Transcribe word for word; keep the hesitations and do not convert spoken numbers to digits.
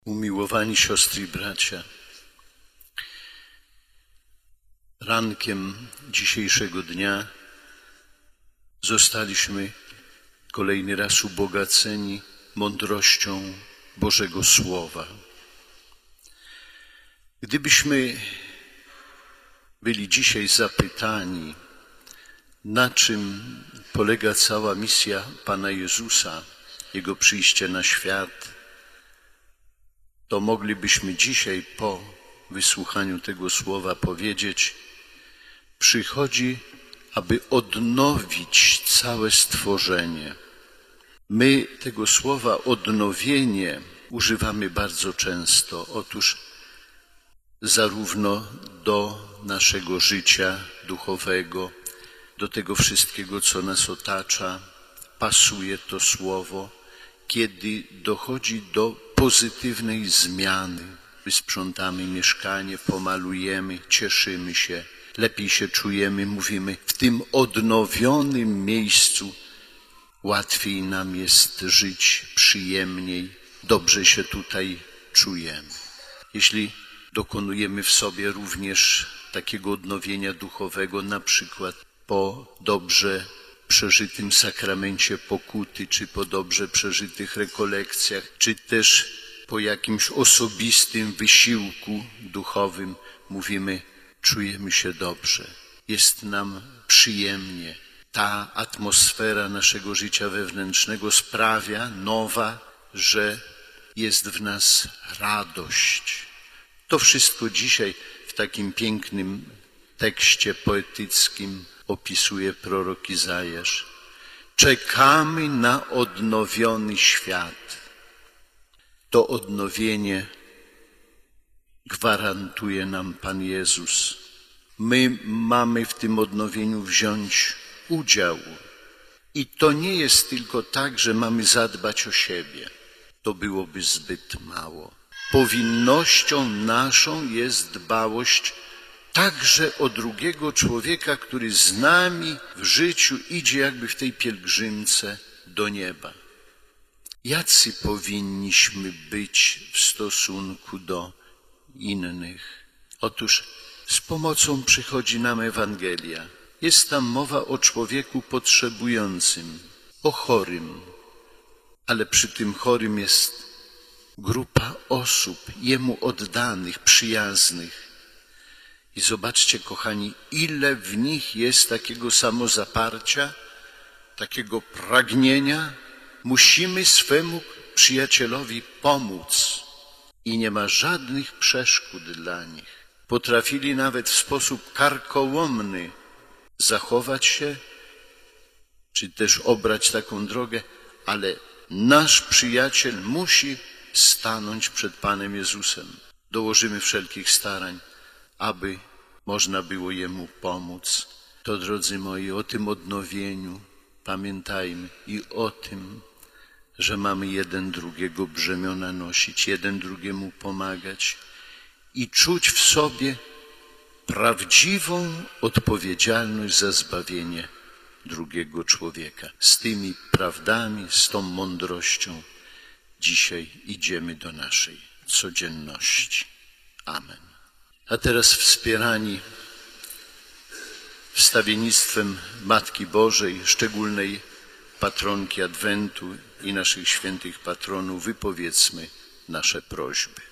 Umiłowani siostry i bracia, rankiem dzisiejszego dnia zostaliśmy kolejny raz ubogaceni mądrością Bożego Słowa. Gdybyśmy byli dzisiaj zapytani, na czym polega cała misja Pana Jezusa, Jego przyjście na świat, to moglibyśmy dzisiaj po wysłuchaniu tego słowa powiedzieć: przychodzi, aby odnowić całe stworzenie. My tego słowa odnowienie używamy bardzo często. Otóż zarówno do naszego życia duchowego, do tego wszystkiego, co nas otacza, pasuje to słowo, kiedy dochodzi do pozytywnej zmiany. Wysprzątamy mieszkanie, pomalujemy, cieszymy się, lepiej się czujemy, mówimy, w tym odnowionym miejscu łatwiej nam jest żyć, przyjemniej, dobrze się tutaj czujemy. Jeśli dokonujemy w sobie również takiego odnowienia duchowego, na przykład po dobrze przeżytym sakramencie pokuty, czy po dobrze przeżytych rekolekcjach, czy też po jakimś osobistym wysiłku duchowym, mówimy, czujemy się dobrze, jest nam przyjemnie. Ta atmosfera naszego życia wewnętrznego sprawia, nowa, że jest w nas radość. To wszystko dzisiaj w takim pięknym tekście poetyckim opisuje prorok Izajasz. Czekamy na odnowiony świat. To odnowienie gwarantuje nam Pan Jezus. My mamy w tym odnowieniu wziąć udział. I to nie jest tylko tak, że mamy zadbać o siebie. To byłoby zbyt mało. Powinnością naszą jest dbałość także o drugiego człowieka, który z nami w życiu idzie jakby w tej pielgrzymce do nieba. Jacy powinniśmy być w stosunku do innych? Otóż z pomocą przychodzi nam Ewangelia. Jest tam mowa o człowieku potrzebującym, o chorym, ale przy tym chorym jest grupa osób jemu oddanych, przyjaznych. I zobaczcie, kochani, ile w nich jest takiego samozaparcia, takiego pragnienia. Musimy swemu przyjacielowi pomóc i nie ma żadnych przeszkód dla nich. Potrafili nawet w sposób karkołomny zachować się, czy też obrać taką drogę, ale nasz przyjaciel musi stanąć przed Panem Jezusem. Dołożymy wszelkich starań, aby można było Jemu pomóc. To, drodzy moi, o tym odnowieniu pamiętajmy i o tym, że mamy jeden drugiego brzemiona nosić, jeden drugiemu pomagać i czuć w sobie prawdziwą odpowiedzialność za zbawienie drugiego człowieka. Z tymi prawdami, z tą mądrością dzisiaj idziemy do naszej codzienności. Amen. A teraz wspierani wstawiennictwem Matki Bożej, szczególnej patronki Adwentu i naszych świętych patronów, wypowiedzmy nasze prośby.